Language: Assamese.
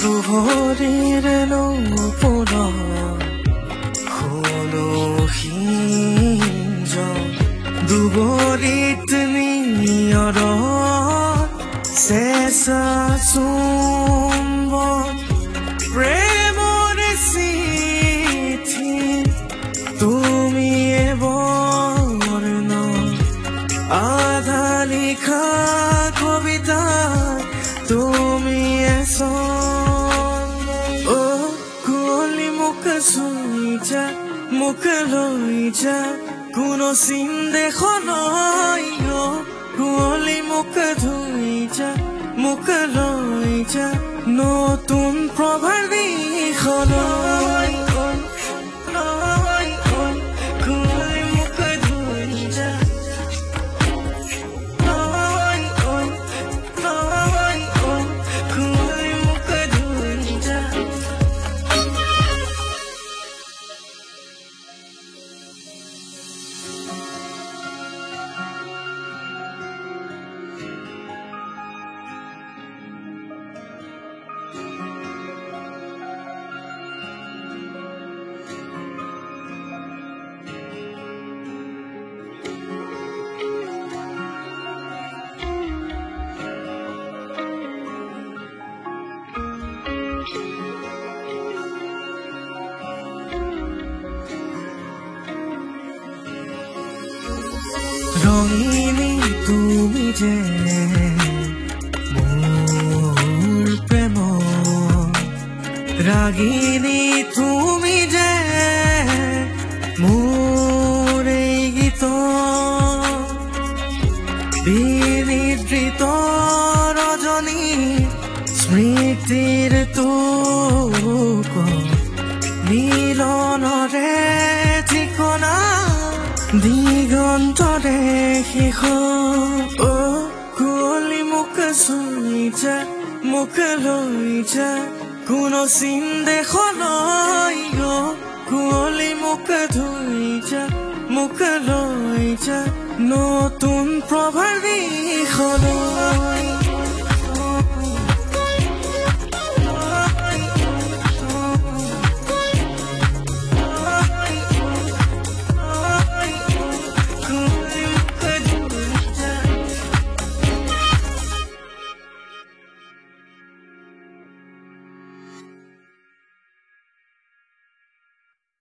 দুহৰিৰে নপৰা হলহিঞ্জ দুবৰিত নিয়ৰ চেঁচা চুম্বন প্ৰেমৰ চিঠি তুমিয়ে বৰ্ণ আধা লিখা কবিতা তুমিয়ে কুঁৱলী মোক চুই যা মোক লৈ যা কোনো চিন্দেশলৈ কুঁৱলী মোক ধুই যা মোক লৈ যা নতুন প্ৰভাৰ দিশলৈ কুঁৱলী মোক ধুই যা কুঁৱলী মোক ধুই যা ৰঙিনী তুমি যে মোৰ প্ৰেম ৰাগিনী তুমি যে মোৰ এই গীত বিনিদ্ৰিত ৰজনী স্মৃতিৰ তোক মিলনৰে ঠিকনা দিগন্তৰে শেষ কুঁৱলী মোক চুই যা মোক লৈ যা কোনো চিন্দেশলৈ কুঁৱলী মোক ধুই যা মোক লৈ যা নতুন প্ৰভাৰ দিশলৈ